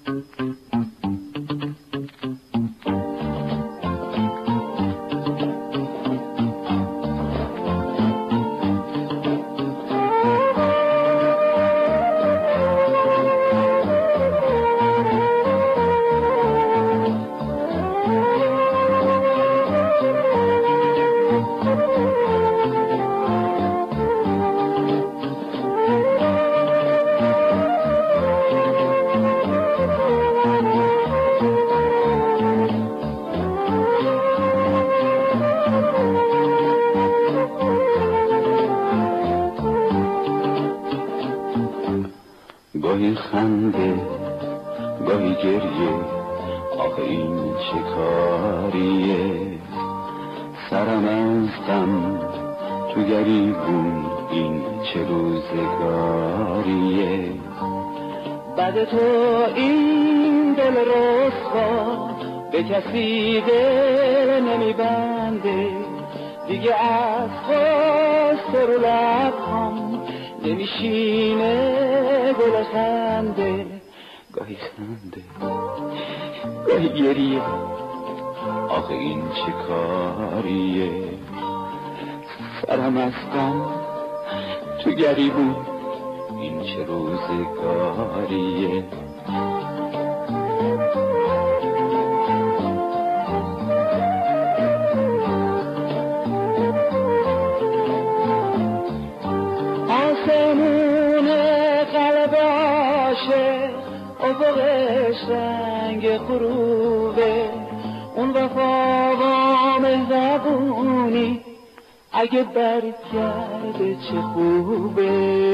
گاهی خنده گاهی گریه، آخه این چه کاریه؟ سرم از غم تو گریبون، این چه روزگاریه؟ بعد تو این دل رسوا به کسی دل نمیبنده، دیگه از خواست رو لبهام نمیشینه گل خنده. گاهی خنده گاهی گریه، آخه این چه کاریه؟ سرم از غم تو گریبون، این چه روزگاریه؟ آسمون قلب عاشق افقش رنگ غروبه، اون وفا و مهربونی اگه برگرده چه خوبه.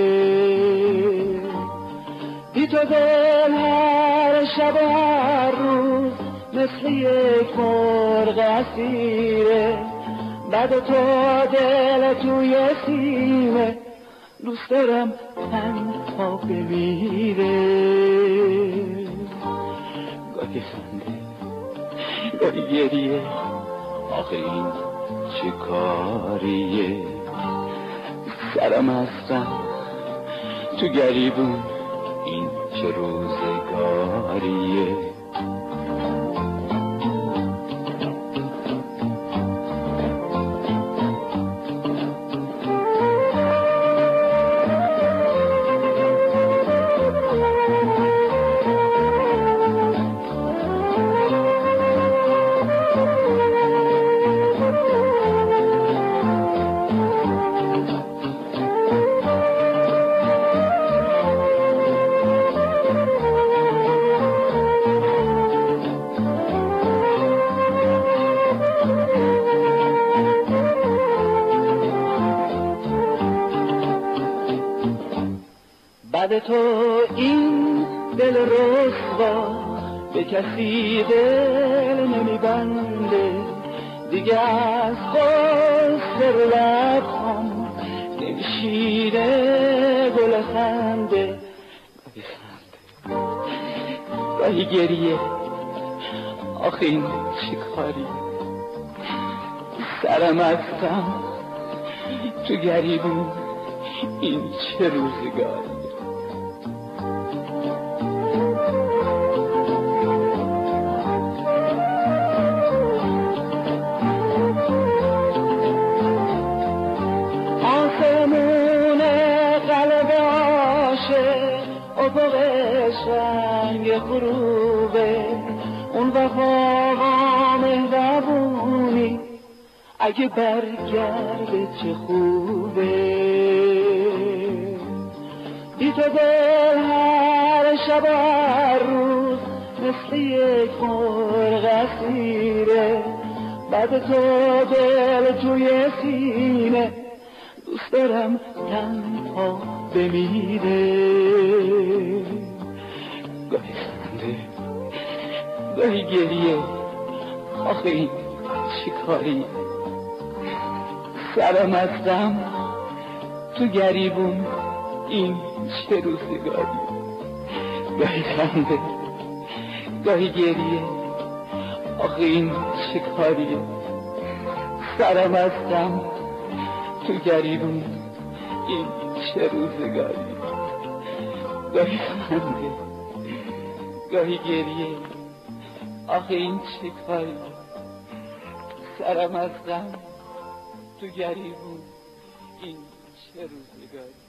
بی تو دل هر شب و هر روز مثل یک مرغ اسیره، بعد تو دل توی سینه دوست دارم تنها بمیره. گاهی خنده گاهی گریه، آخه این چه کاریه؟ سرم از غم تو گریبون، این چه روزگاریه؟ بعد تو این دل رسوا به کسی دل نمیبنده، دیگه از خواست رو لبهام نمیشینه گل خنده. گاهی خنده گاهی گریه، آخه این چه کاریه؟ سرم از غم تو گریبون، این چه روزگاری؟ آسمون قلب عاشق افقش رنگ غروبه، اون وفا و مهربونی اگه برگرده چه خوبه. بی تو دل هر شب و هر روز مثل یک مرغ اسیره، بعد تو دل توی سینه دوست دارم تنها بمیره. گاهی خنده گاهی گریه، آخه این چه کاری؟ سرم از غم تو گریبون، این چه روزگاری؟ گاهی خنده گاهی گریه، آخه این چه کاریه؟ سرم از غم تو گریبون، این چه روزگاری؟ گاهی خنده گاهی گریه. آخه این چه کاری، سرم از غم تو گریبون، این چه روزگاری.